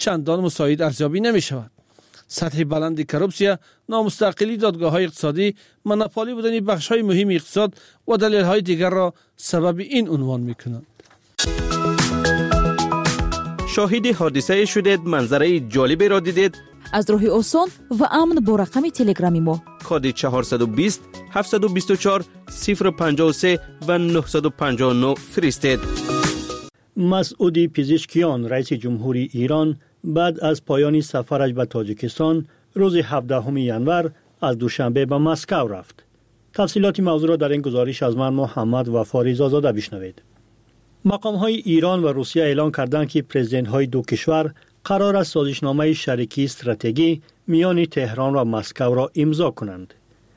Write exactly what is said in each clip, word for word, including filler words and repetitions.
چندان مساعد ارزیابی نمی شود. سطح بلند کروپسیا، نامستقلی دادگاه‌های اقتصادی، مناپولی بودن بخش‌های مهم اقتصاد و دلایل‌های دیگر را سبب این عنوان می‌کنند. شاهد حادثه شدید، منظره جالبی را دیدید؟ از راه آسان و امن با رقم تلگرامی ما کد چهارصد و بیست هفتصد و بیست و چهار صفر پنجاه و سه و نهصد و پنجاه و نه فرستید. مسعود پزشکیان رئیس جمهوری ایران بعد از پایان سفرش به تاجیکستان روز هفدهم ژانویه از دوشنبه به مسکو رفت. تفصیلات موضوع را در این گزارش از من محمد وفاری زاده بشنوید. مقام‌های ایران و روسیه اعلام کردند که پرزیدنت‌های دو کشور قرار است سازشنامه شریکی استراتژی میان تهران و مسکو را امضا کنند.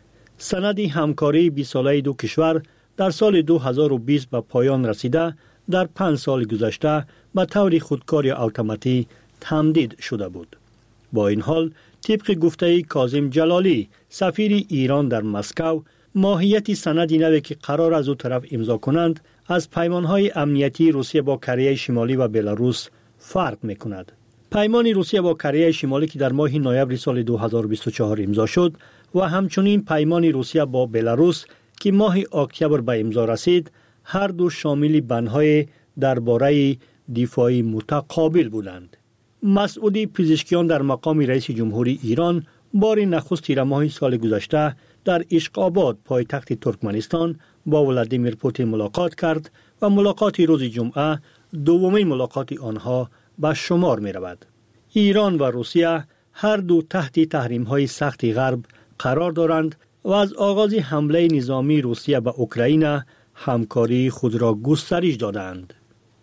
سند همکاری بیست ساله دو کشور در سال دو هزار و بیست به پایان رسیده در پنج سال گذشته به طور خودکار یا اتوماتیک تمدید شده بود. با این حال طبق گفته کاظم جلالی سفیر ایران در مسکو، ماهیت سندی نوی که قرار از دو طرف امضا کنند از پیمانهای امنیتی روسیه با کره شمالی و بلاروس فرق میکند. پیمان روسیه با کره شمالی که در ماه نوامبر سال دو هزار و بیست و چهار امضا شد و همچنین پیمان روسیه با بلاروس که ماه اکتبر به امضا رسید، هر دو شامل بندهای درباره دفاعی متقابل بودند. مسعود پزشکیان در مقام رئیس جمهوری ایران بار نخست تیر ماه سال گذشته در اشقاباد پایتخت ترکمنستان با ولادیمیر پوتین ملاقات کرد و ملاقات روز جمعه دومین ملاقات آنها به شمار می رود. ایران و روسیه هر دو تحت تحریم‌های سخت غرب قرار دارند و از آغاز حمله نظامی روسیه به اوکراین همکاری خود را گسترش دادند.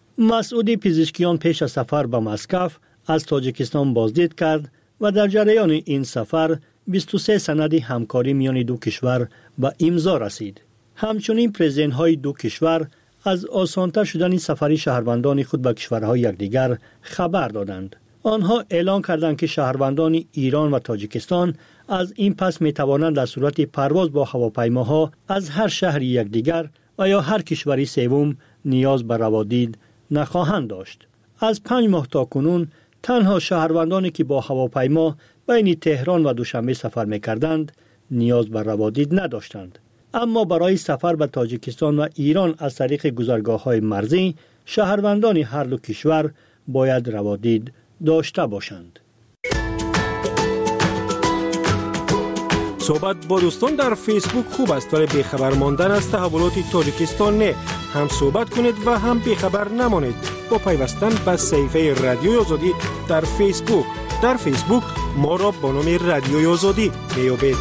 مسعود پزشکیان پیش از سفر به مسکو از تاجیکستان بازدید کرد و در جریان این سفر بیست و سه سند همکاری میان دو کشور به امضا رسید. همچنین پرزیدنت‌های دو کشور از آسان‌تر شدن سفری شهروندان خود به کشورهای یکدیگر خبر دادند. آنها اعلام کردند که شهروندان ایران و تاجیکستان از این پس می توانند در صورت پرواز با هواپیماها از هر شهر یکدیگر و یا هر کشوری سوم نیاز به روادید نخواهند داشت. از پنج ماه تا کنون تنها شهروندانی که با هواپیما بین تهران و دوشنبه سفر می‌کردند نیاز به روادید نداشتند. اما برای سفر به تاجیکستان و ایران از طریق گذرگاه‌های مرزی شهروندان هر دو کشور باید روادید داشته باشند. صحبت با دوستان در فیسبوک خوب است ولی بیخبر ماندن از تحولات تاجیکستان نه. هم صحبت کنید و هم بیخبر نمانید با پیوستن به صفحه رادیوی آزادی در فیسبوک. در فیسبوک ما را با نام رادیوی آزادی میابید.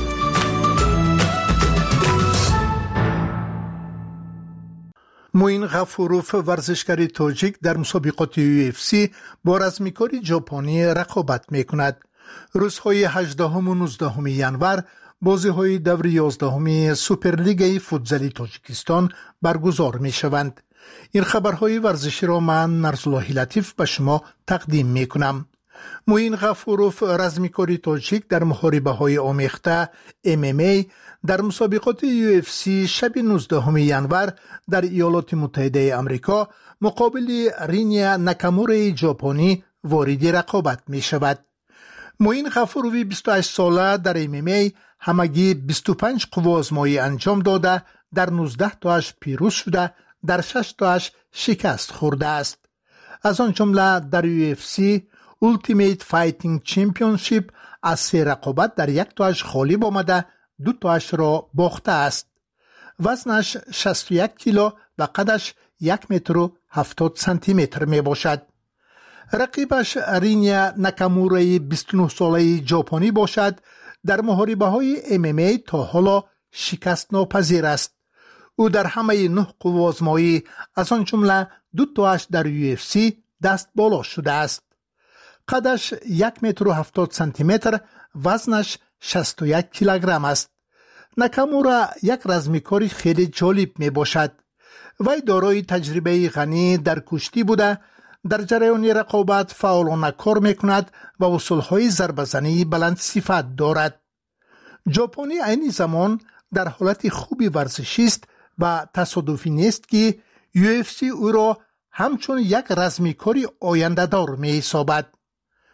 موین غفوروف ورزشکار تاجیک در مسابقات یو اف سی با رزمیکار ژاپنی رقابت میکند. روزهای هجدهم و نوزدهم ژانویه بازی‌های دور یازدهم سوپرلیگ فوتزال تاجیکستان برگزار می‌شوند. این خبرهای ورزشی را من نرسل‌الله لطیف به شما تقدیم می‌کنم. موین غفوروف رزمیکار تاجیک در محاربه‌های آمیخته ام ام ای در مسابقات یو اف سی شب نوزدهم ژانویه در ایالات متحده آمریکا مقابل رینیا ناکامورا ژاپنی وارد رقابت می‌شود. موین غفوروف بیست و هشت ساله در ام ام ای همگی بیست و پنج قوا آزمایی انجام داده در نوزده تاش پیروز شده، در شش تاش شکست خورده است. از آن جمله در یو اف سی Ultimate Fighting Championship از سه رقابت در یک تاش غالب آمده، دو تاش را باخته است. وزنش شصت و یک کیلو و قدش یک متر و هفتاد سانتی متر می باشد. رقیبش رینیا ناکامورا بیست و نه ساله ژاپنی باشد. در محاربه های ام ام ای تا حالا شکست ناپذیر است. او در همه نه قوا آزمایی از آن جمله دو تاش در یو اف سی دست بالا شده است. قدش یک متر و هفتاد سانتی متر، وزنش شصت و یک کیلوگرم است. ناکامورا یک رزمیکاری خیلی جالب می باشد. وی دارای تجربه غنی در کشتی بوده، در جریان رقابت فعالانه کار می کند و اصولهای ضربه‌زنی بلند صفت دارد. ژاپنی این زمان در حالت خوبی ورزشی است و تصادفی نیست که یو اف سی او را همچون یک رزمیکاری آینده دار می حسابد.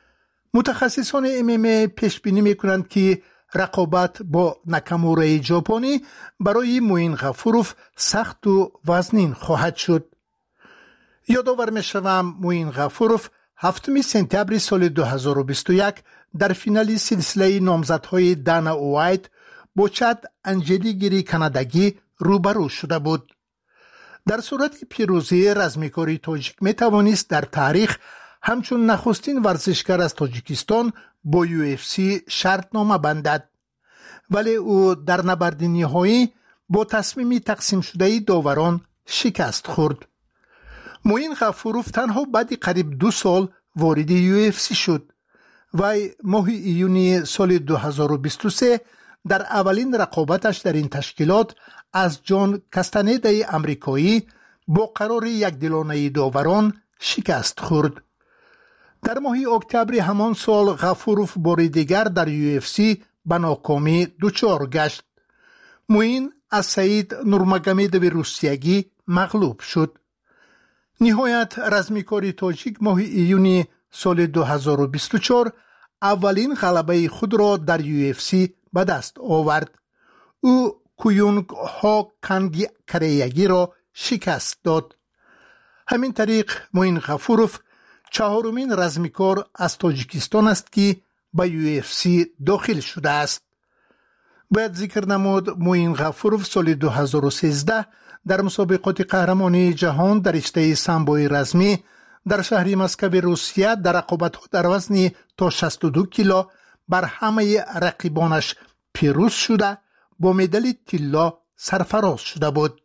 متخصصان ام ام ای پیش بینی میکنند که رقابت با ناکامورای ژاپنی برای موین غفوروف سخت و وزنین خواهد شد. یادآور میشوم موین غفوروف هفتم سپتامبر سال دو هزار و بیست و یک در فینال سلسله نامزدهای دانا وایت با چاد انجلیگری کانادایی روبرو شده بود. در صورت پیروزی رزمیکاری تاجیک می توانست در تاریخ همچون نخستین ورزشکار از تاجیکستان با یو اف سی شرطنامه بندد، ولی او در نبرد نهایی با تصمیم تقسیم شده داوران شکست خورد. موین غفوروف تنها بعد قریب دو سال وارد یو اف سی شد و ماه ایونی سال دو هزار و بیست و سه در اولین رقابتش در این تشکیلات از جان کستنیده امریکایی با قرار یک دلانه داوران شکست خورد. در ماه اکتبر همان سال غفوروف بار دیگر در یو اف سی به ناکامی دچار گشت. موین از سعید نورمگامدوف روسیگی مغلوب شد. نهایت رزمیکاری تاجیک ماه ایونی سال دو هزار و بیست و چهار اولین غلبه خود را در یو اف سی به دست آورد. او کویونگ ها کنگی کریگی را شکست داد. همین طریق موین غفوروف چهارمین رزمیکار از تاجیکستان است که به یو اف سی داخل شده است. باید ذکر نمود موین غفوروف سال دو هزار و سیزده در مسابقات قهرمانی جهان در رشته سامبوی رزمی در شهر مسکو روسیه در رقابت‌ها در وزن تا شصت و دو کیلو بر همه رقیبانش پیروز شده با مدال طلا سرفراز شده بود.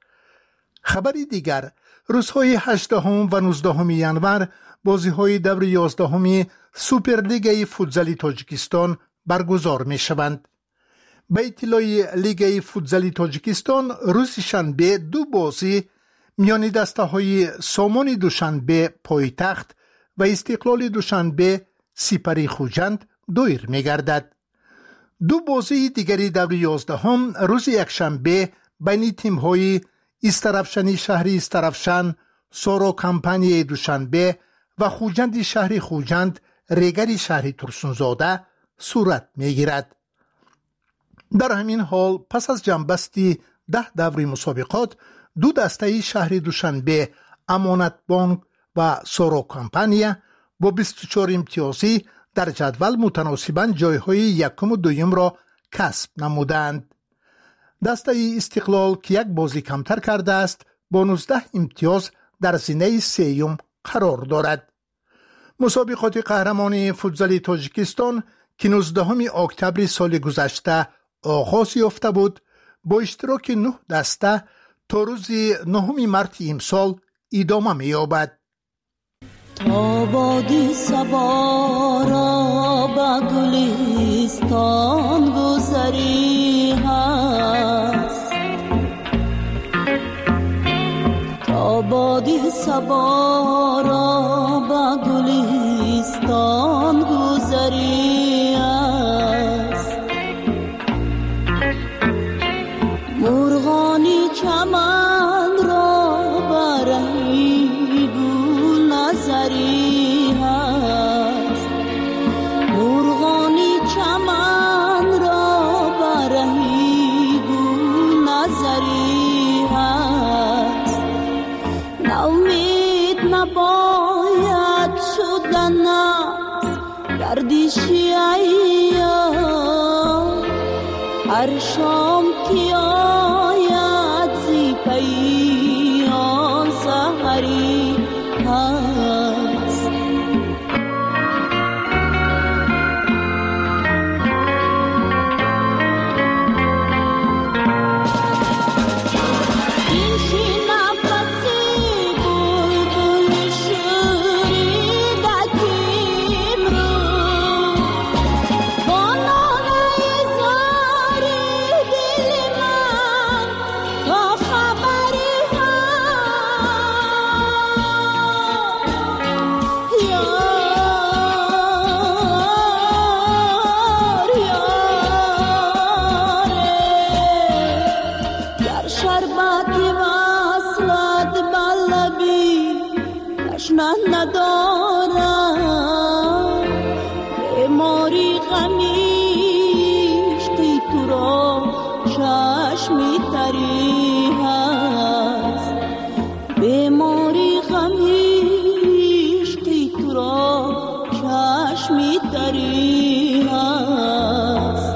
خبری دیگر، روزهای هجدهم و نوزدهم ژانویه بازی‌های دور یازدهم سوپرلیگ فوتزال تاجیکستان برگزار می‌شوند. به اطلاع لیگ فوتزال تاجیکستان روز شنبه دو بازی میان دسته‌های سامان دوشنبه پایتخت و استقلال دوشنبه سپری خوجند دایر می‌گردد. دو بازی دیگری دور یازدهم روز یکشنبه بین تیم‌های استرافشانی شهری استرافشان، سورو کمپانی دوشنبه و خوجند شهری خوجند ریگری شهری ترسونزاده صورت می‌گیرد. در همین حال پس از جنبستی ده دور مسابقات دو دسته شهری دوشنبه امانت بانک و سورو کمپانیا با بیست و چهار امتیازی در جدول متناسباً جایهای یکم و دویم را کسب نمودند. دسته استقلال که یک بازی کمتر کرده است با نوزده امتیاز در زینه سیوم قرار دارد. مسابقات قهرمانی فوتزال تاجیکستان که نوزدهم اکتبر سال گذشته آغاز یافته بود با اشتراک نه دسته تا روز نهم مارس امسال ادامه می‌یابد. تا بادی صبا را به گلستان گذری هست، تا بادی صبا را به گلستان گذری هست، مرغانی چمن را برهی گل نظری هست، مرغانی چمن را برهی گل نظری هست، نومید نباید شدن از گردشی ایام، هر شام که آید زی پیام سحری هست. این شی نفسی بلبل شوریده کیم رو با ناله زاری دل من چشمی دری هست.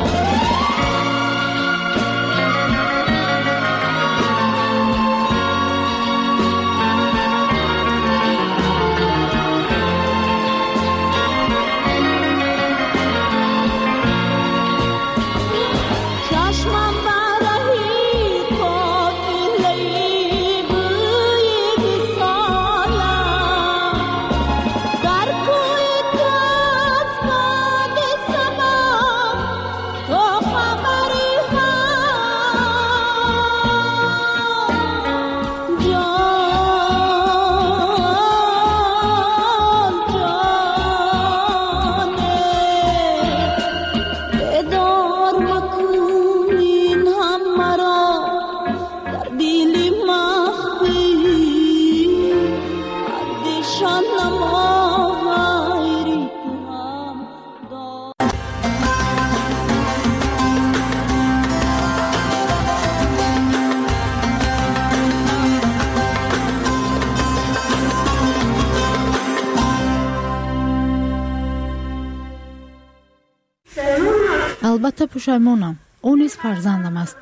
البته پشیمانم. او نیز فرزندم است.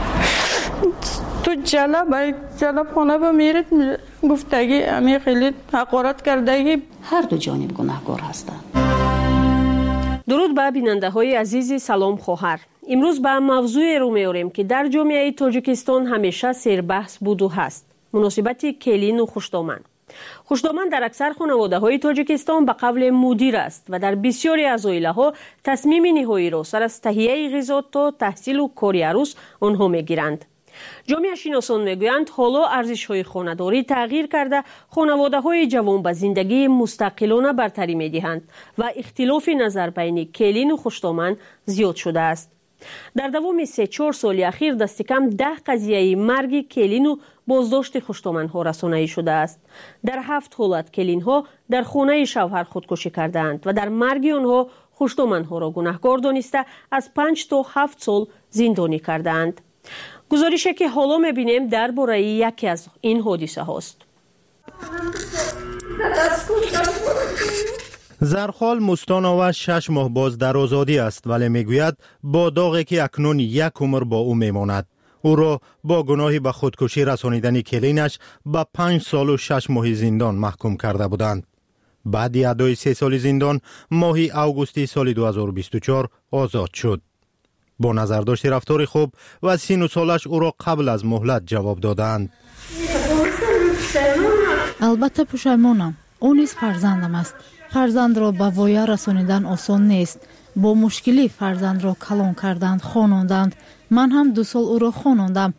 تو جلب جلب خانه با میرد گفتگی امی خیلی حقارت کردگی. هر دو جانب گناهکار هستند. درود به بیننده های عزیز سلام خواهر. امروز به موضوع رو میاریم که در جامعه تاجیکستان همیشه سر بحث بود و هست. مناسبت کلین و خوشدامن. خوشدامن در اکثر خانواده های تاجیکستان به قول مدیر است و در بسیاری از عائله ها تصمیم نهایی را سر از تهیه غذا تا تحصیل و کاری عروس آنها میگیرند. جامعه شناسان میگویند حالا ارزش های خانه‌داری تغییر کرده، خانواده های جوان به زندگی مستقلانه برتری میدهند و اختلاف نظر بین کلین و خوشدامن زیاد شده است. در دوام سه چهار سال اخیر دست کم ده قضیه مرگ کلین و بازداشت خوشدامن ها رسانه‌ای شده است. در هفت حالت کلین ها در خانه شوهر خودکشی کردند و در مرگ آنها خوشدامن ها را گناهکار دانسته از پنج تا هفت سال زندانی کردند. گزارشی که حالا می‌بینیم درباره یکی از این حادثه هاست. زرخال مستانوا شش ماه باز در آزادی است، ولی میگوید با داغی که اکنون یک عمر با او میماند. او را با گناهی به خودکشی رسانیدن کلینش به پنج سال و شش ماه زندان محکوم کرده بودند. بعد ادای سه سال زندان ماهی اوگوستی سال دو هزار و بیست و چهار آزاد شد. با نظرداشت رفتار خوب و سن و سالش او را قبل از مهلت جواب دادند. البته پشیمانم. او نیز فرزندم است. فرزند را به وایه رسانیدن آسان نیست. با مشکلی فرزند را کلان کردند، خواندند. من هم دو سال او را خواندم.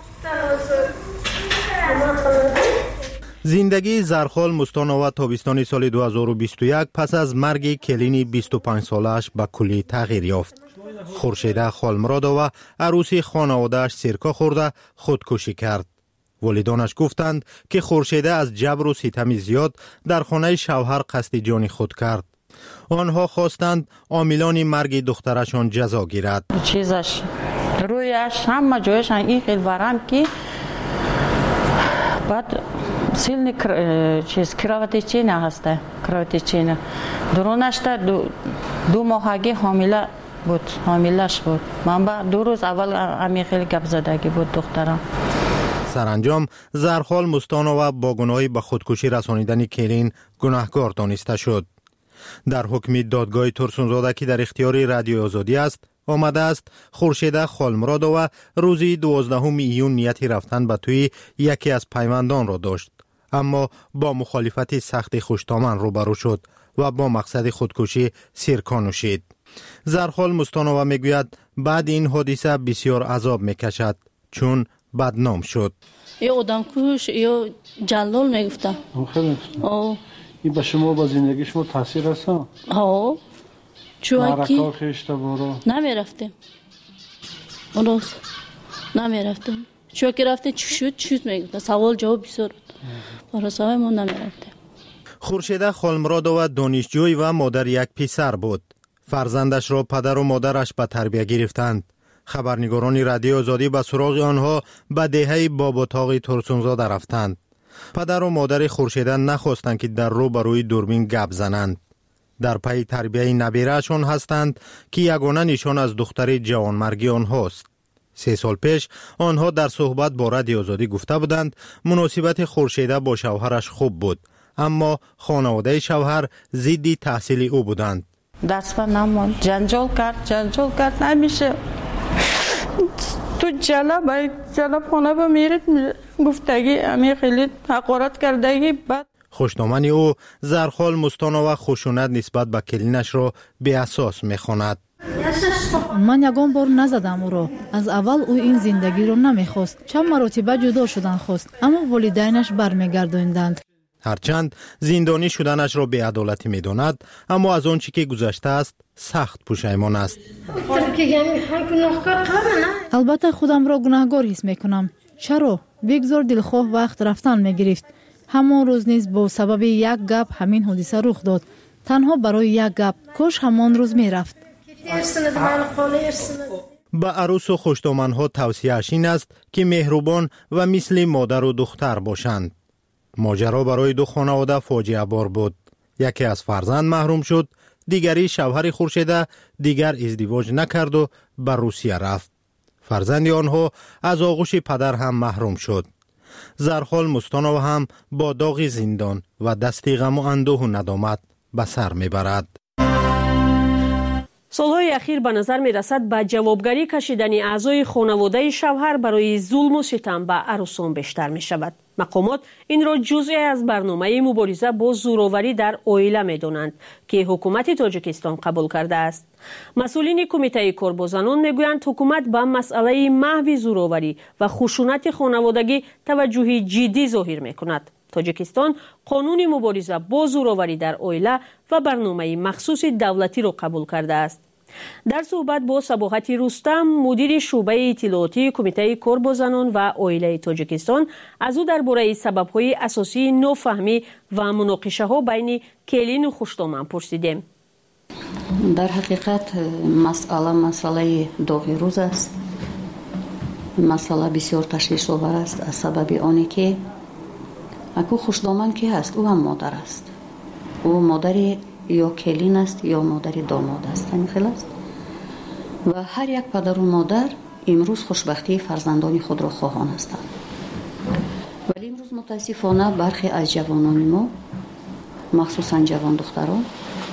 زندگی زرخال مستانوا تابستان سال دو هزار و بیست و یک پس از مرگ کلینی بیست و پنج سالش به کلی تغییر یافت. خورشیده خالمرادова عروسی خانواده‌اش سرکا خورده خودکشی کرد. والدانش گفتند که خورشیده از جبر و ستم زیاد در خانه شوهر قصد جان خود کرد. آنها خواستند عاملان مرگ دخترشان جزا گیرد. چیزش رویش همه جایش این خیلی ورم که بعد سیلنی چیز کراوتی چینه هسته کراوتی چینه درونش دو, دو ماهگی حامله بود حاملش بود. من با دو روز اول امی خیلی گپ زدگی بود دخترم. سرانجام زرخال مستانوا با گناهی به خودکشی رسانیدن کلین گناهکار دانسته شد. در حکم دادگاه ترسونزاده که در اختیار رادیو آزادی است آمده است خورشیده خالمرادова روزی دوازدهم ایون نیتی رفتن به توی یکی از پیوندان را داشت، اما با مخالفت سخت خوشتامن روبرو شد و با مقصد خودکشی سرکا نوشید. زرخال مستانوا میگوید بعد این حادثه بسیار عذاب میکشد چون بدنام شد. یا آدم کش یا جلال میگفتن. خیلی آه این به شما با زندگی شما تاثیر هستن؟ ها چون کی مرکا خشته برو نمیرفتیم اون روز نمیرفتیم چون که رفتیم چی شد چی شد میگفتن سوال جواب بسیار بود برای ما نمیرفتیم. خورشیده خالمرادova دانشجوی و مادر یک پسر بود. فرزندش را پدر و مادرش به تربیت گرفتند. خبرنگاران رادیو آزادی به سراغ آنها به دهه باباتاق ترسونزاده رفتند. پدر و مادر خورشیده نخواستند که در رو بروی دوربین گپ زنند. در پی تربیت نبیره‌شان هستند که یگانه نشان از دختر جوانمرگی آنهاست. سه سال پیش آنها در صحبت با رادیو آزادی گفته بودند مناسبت خورشیده با شوهرش خوب بود، اما خانواده شوهر ضد تحصیل او بودند. دست پر نمون جنجال کرد جنجال کرد نمیشه تو جلب جلب خانه با میرد گفتگی امی خیلی حقارت کردگی. بعد خوشنامه او زرخال مستانه و خشونت نسبت به کلینش را به اساس میخواند. من یگان بار نزدم او را. از اول او این زندگی را نمیخواست. چند مرتبه جدا شدن خواست، اما والدینش برمیگرداندند. هرچند زندانی شدنش را بی‌عدالتی می‌داند، اما از آنچه که گذشته است سخت پشیمان است. البته خودم را گناهکار حس میکنم. چرا؟ بگذار دلخواه وقت رفتن میگرفت. همان روز نیز با سبب یک گپ همین حادثه رخ داد. تنها برای یک گپ. کاش همان روز میرفت. به عروس و خوشدامنها توصیه‌اش این است که مهربان و مثل مادر و دختر باشند. ماجرا برای دو خانواده فاجعه بار بود. یکی از فرزند محروم شد، دیگری شوهر خورشیده دیگر ازدواج نکرد و به روسیه رفت. فرزند آنها از آغوش پدر هم محروم شد. زرخال مستانو هم با داغ زندان و دست غم و اندوه و ندامت به سر میبرد. سالهای اخیر به نظر می رسد به جوابگری کشیدن اعضای خانواده شوهر برای ظلم و ستم به عروسان بیشتر می شود. مقامات این را جزئی از برنامه مبارزه با زوراوری در عائله می دانند که حکومت تاجیکستان قبول کرده است. مسئولین کمیته کاربازانان می گویند حکومت به مسئله محو زوراوری و خشونت خانوادگی توجه جدی ظاهر می کند. تاجیکستان قانون مبارزه با زوراوری در عائله و برنامه مخصوص دولتی را قبول کرده است. در صحبت با صباحت رستم، مدیر شعبه اطلاعاتی کمیته کاربازانان و عائله تاجیکستان، از او درباره سبب‌های اساسی نافهمی و مناقشه‌ها بین کلین و خوشدامن پرسیدیم. در حقیقت مسئله مسئله داغی روز است. مسئله بسیار تشویش آور است از سبب آنی که اکو خوشدامن کی هست، او هم مادر است. او مادری یا کلین است یا مادری داماد است. همین خیلی است. و هر یک پدر و مادر امروز خوشبختی فرزندان خود را خواهان هستند. ولی امروز متاسفانه برخی از جوانان ما، مخصوصا جوان دختران،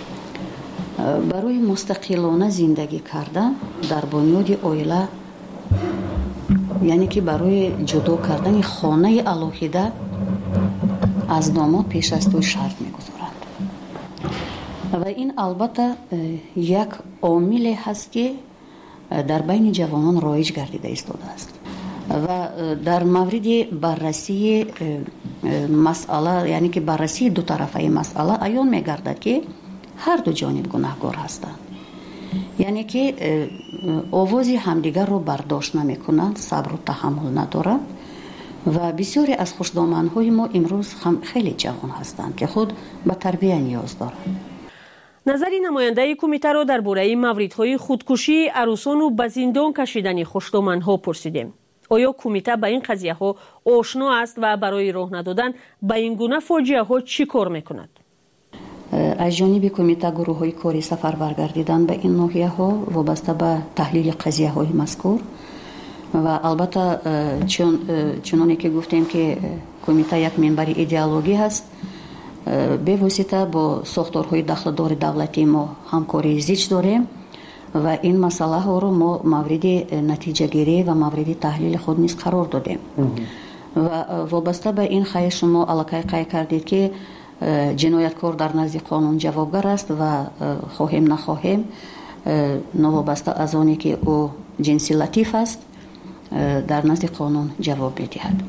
برای مستقلانه زندگی کردن در بنیاد عائله، یعنی که برای جدا کردن خانه الهیده از داماد پیش از توی شرط میگذارند. و این البته یک عامل هست که در بین جوانان رایج گردیده ایستاده است و در مورد بررسی مسئله، یعنی که بررسی دو طرفه مسئله عیان میگردد که هر دو جانب گناهکار هستند. یعنی که آوازی همدیگر رو برداشت نمیکنند، صبر و تحمل ندارند و بسیاری از خوشدامنهای ما امروز هم خیلی جوان هستند که خود به تربیت نیاز دارند. نظر نماینده کمیته را درباره موردهای خودکشی عروسان و به زندان کشیدن خوشدامنها پرسیدیم. آیا کمیته به این قضیه ها آشنا است و برای راه ندادن به این گونه فاجعه ها چی کار میکند؟ از جانب کمیته گروه های کاری سفربر گردیدن به این ناحیه ها وابسته به تحلیل قضیه های مذکور و البته چون چنانی که گفتیم که کمیته یک منبر ایدئولوژی هست، به واسطه با ساختارهای دخلدار دولتی ما همکاری زیچ داریم و این مسئله ها رو ما مورد نتیجه گیری و مورد تحلیل خود نیز قرار دادیم و وابسته به این خواهش شما علاقه قای کردید که جنایتکار در نزد قانون جوابگر است و خواهیم نخواهیم نوابسته از آنی که او جنسی لطیف است در نزد قانون جواب می‌دهد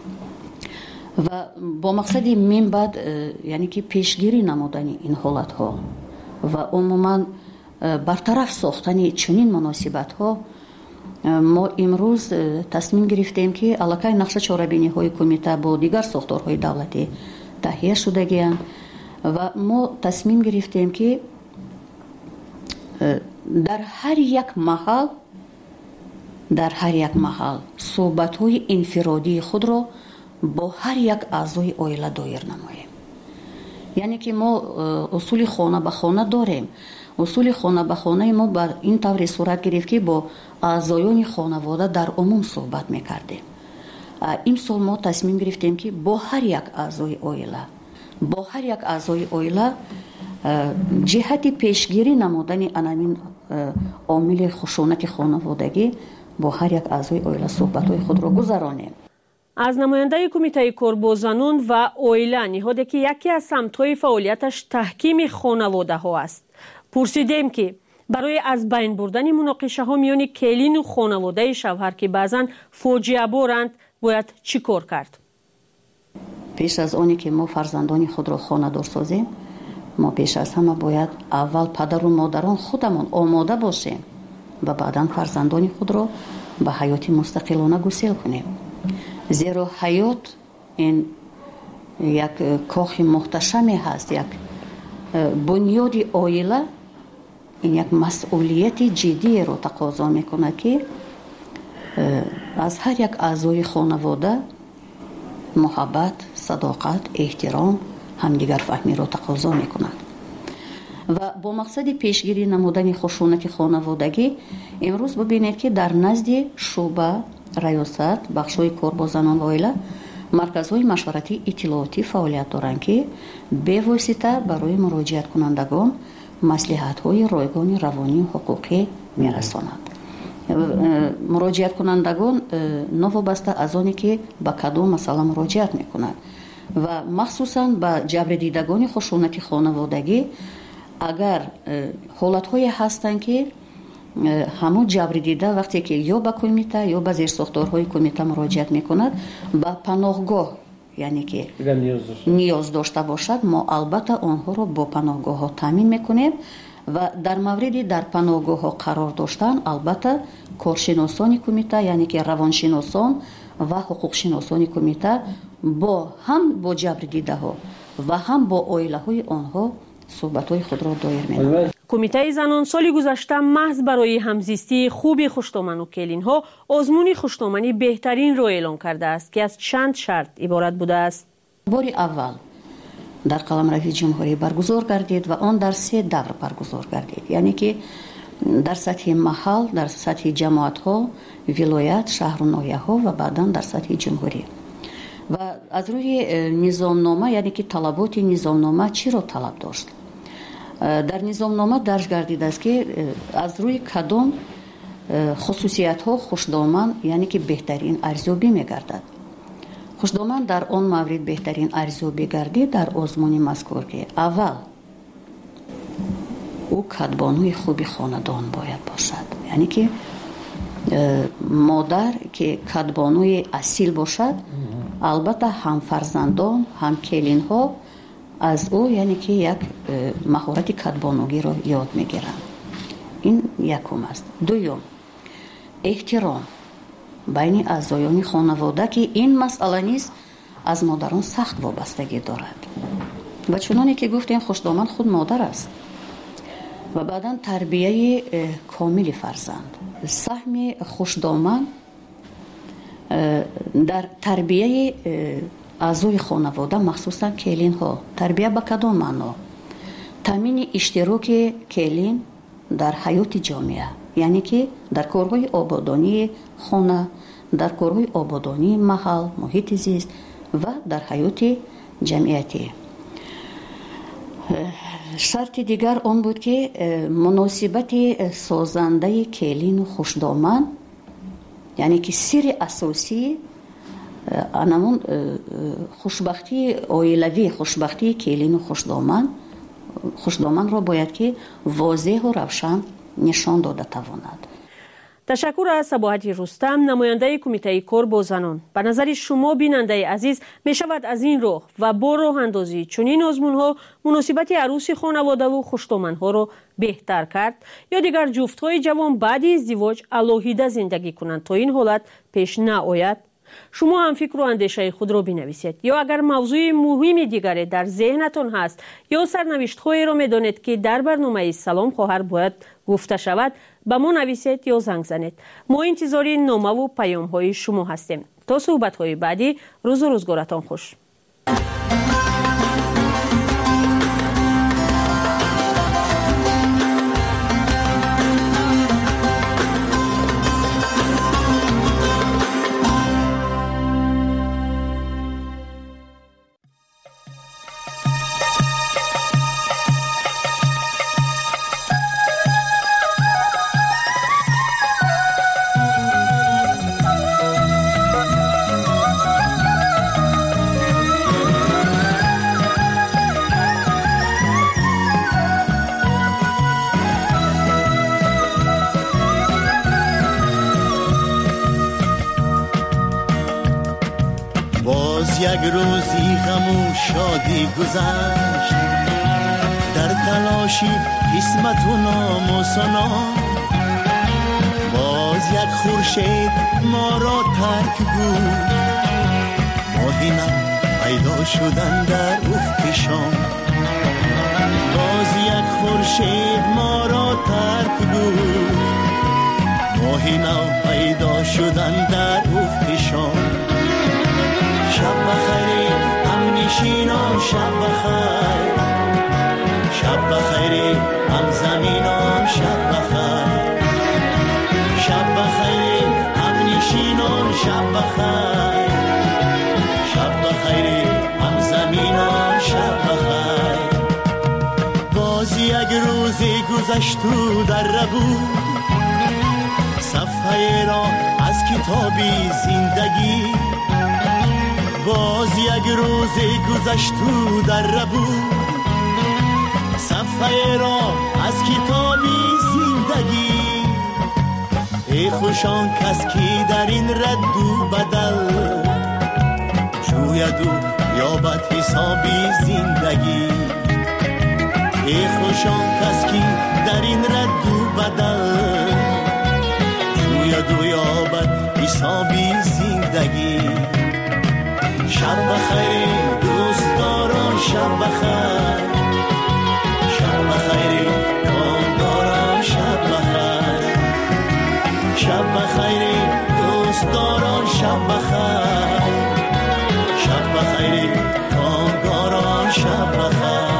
و با مقصد من بعد یعنی که پیشگیری نمودن این حالت ها و عموما برطرف ساختن چنین مناسبت ها، ما امروز تصمیم گرفتیم که علاقه نقشه چاره‌بینی های کمیته با دیگر ساختارهای دولتی تهیه شدگی‌اند و ما تصمیم گرفتیم که در هر یک محل در هر یک محل صحبت‌های انفرادی خود را با هر یک اعضای عائله دایر نماییم. یعنی که ما اصول خانه به خانه داریم. اصول خانه به خانه ما بر این طور صورت گرفت که با اعضایان خانواده در عموم صحبت میکردیم. این سال ما تصمیم گرفتیم که با هر یک اعضای عائله با هر یک اعضای عائله جهت پیشگیری نمودن انمین عامل خشونت خانوادگی با هر یک اعضای عائله صحبت‌های خود را گذرانیم. از نماینده کمیته کار با زنان و عائله نهاده که یکی از سمت‌های فعالیتش تحکیم خانواده ها است. پرسیدیم که برای از بین بردن مناقشه ها میان کلین و خانواده شوهر که بعضن فاجعه بارند باید چی کار کرد؟ پیش از آنی که ما فرزندان خود را خانه دار سازیم، ما پیش از همه باید اول پدر و مادران خودمون آماده باشیم و بعدا فرزندان خود را به حیات مستقلانه گسیل کنیم. زیرا حیات این یک کاخ محتشمی هست، یک بنیاد عائله، این یک مسئولیت جدی را تقاضا میکنه که از هر یک اعضای خانواده محبت، صداقت، احترام، همدیگر فهمی را تقاضا میکنند. و با مقصد پیشگیری نمودن خشونت خانوادگی امروز ببینید که در نزد شعبه ریاست بخش‌های کار با زنان و عائله مرکزهای مشورتی اطلاعاتی فعالیت دارند که به واسطه برای مراجعت کنندگان مصلحت‌های رایگان روانی و حقوقی میرسانند. مراجعت کنندگان نوابسته از آنی که به کدام مسئله مراجعت میکنند و مخصوصاً به جبر دیدگان خشونت خانوادگی اگر حالت‌های هستند که همون جبر دیده وقتی که یا به کمیته یا به زیرساختارهای کمیته مراجعت میکند به پناهگاه، یعنی که نیاز داشته باشد، ما البته آنها را با پناهگاه ها تامین میکنیم و در موردی در پناهگاه ها قرار داشتن البته کارشناسان کمیته، یعنی که روانشناسان و حقوق شناسان کمیته با هم با جبر دیده ها و هم با عائله های آنها صحبت های خود را دایر می‌نماید. کمیته زنان سال گذشته محض برای همزیستی خوب خوشدامن و کلین ها آزمون خوشدامنی بهترین را اعلام کرده است که از چند شرط عبارت بوده است. بار اول در قلمرو جمهوری برگزار گردید و آن در سه دور برگزار گردید، یعنی که در سطح محل، در سطح جماعت ها، ولایت، شهر و ناحیه ها و بعدا در سطح جمهوری. و از روی نظامنامه، یعنی که طلبات نظامنامه چی را طلب داشت؟ در نظامنامه درج گردیده است که از روی کدام خصوصیت ها خوشدامن، یعنی که بهترین ارزیابی میگردد. خوشدامن در آن مورد بهترین ارزیابی گردید در آزمون مذکور که اول او کدبانوی خوبی خاندان باید باشد، یعنی که مادر که کدبانوی اصیل باشد، البته هم فرزندان هم کلین ها از او یعنی که یک مهارت کدبانوگی را یاد میگیرند. این یکم است. دوم، احترام بین اعضایان خانواده که این مسئله نیست از مادران سخت وابستگی دارد و چنانی که گفتیم خوشدامن خود مادر است. و بعدا تربیه کامل فرزند. سهم خوشدامن در تربیه اعضای خانواده مخصوصا کلین ها، تربیه به کدام معنا؟ تامین اشتراک کلین در حیات جامعه، یعنی که در کارهای آبادانی خانه، در کارهای آبادانی محل، محیط زیست و در حیات جمعیتی. شرط دیگر آن بود که مناسبت سازنده کلین و خوشدامن، یعنی که سر اساسی انمون خوشبختی عائلوی، خوشبختی کلین و خوشدامن خوشدامن را باید که واضح و روشن نشان داده تواند. تشکر از صباحت رستم، نماینده کمیته کار با زنان. به نظر شما بیننده عزیز می شود از این راه و با راه اندازی چنین آزمون ها مناسبت عروسی خانواده و خوشدامن ها را بهتر کرد یا دیگر جفت های جوان بعد ازدواج علاهیده زندگی کنند تا این حالت پیش نآید؟ شما هم فکر و اندیشه خود را بنویسید یا اگر موضوع مهمی دیگری در ذهنتان هست یا سرنوشت هایی را میدانید که در برنامه سلام خواهر باید گفته شود به ما نویسید یا زنگ زنید. ما انتظار نامه و پیام های شما هستیم. تا صحبت های بعدی، روز و روزگارتان خوش. یک روزی غم و شادی گذشت، در تلاشی قسمت و نام و سنا. باز یک خورشید ما را ترک بود، ماهی نم پیدا شدن در افق شام. باز یک خورشید ما را ترک بود، ماهی نو پیدا شدن در افق شام. شب بخیر هم نشینان، شب بخیر، شب بخیر هم زمینان، شب بخیر، شب بخیر هم نشینان، شب بخیر، شب بخیر هم زمینان، شب بخیر. باز یک روزی گذشت و در ربود، صفحه را از کتابی زندگی. باز یک روزی گذشت و در ربود، صفحه را از کتابی زندگی. ای خوشان کس کی در این رد و بدل، جوید و یابد حسابی زندگی. ای خوشان کس کی در این رد و بدل، جوید و یابد حسابی زندگی. شب بخیر دوستداران، شب بخیر، شب بخیر کامگاران، شب بخیر، شب بخیر دوستداران، شب بخیر، شب بخیر کامگاران، شب بخیر.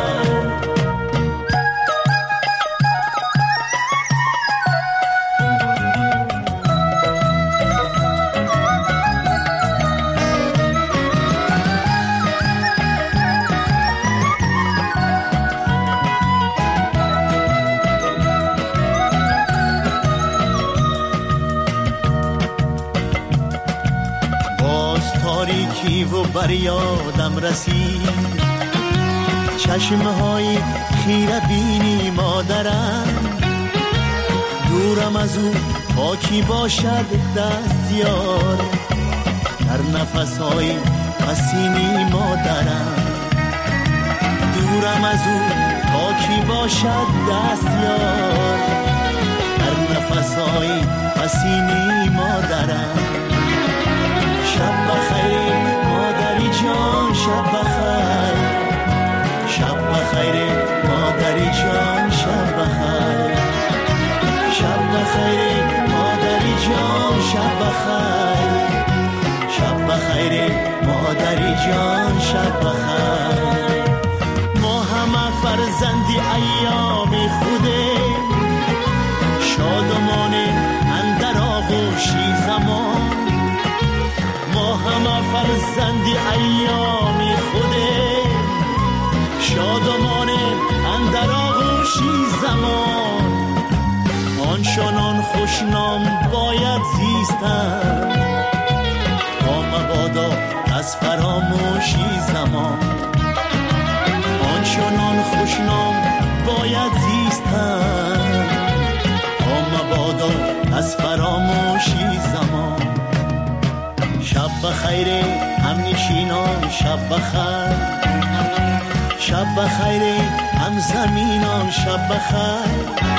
و بر یادم رسید چشمهای خیره بینی مادرم. دورم از او پاکی باشد دستیار، در نفسهای پسینی مادرم. دورم از او پاکی باشد دستیار، در نفسهای پسینی مادرم. شب بخیر مادری جان، شب بخیر، شب بخیر مادری جان، شب بخیر، شب بخیر مادری جان، شب بخیر، شب بخیر مادری جان، شب بخیر. ما همه فرزندی ایام خوده، شادمانه اندر آغوشی زمان. ما همه فرزندی ایامی خوده، شادمانه اندر آغوشی زمان. آنچنان خوشنام باید زیستن، تا مبادا از فراموشی زمان. آنچنان خوشنام باید زیستن، تا مبادا از فراموشی زمان. شب بخیر هم نشینان، شب بخیر، شب بخیر هم زمینان، شب بخیر،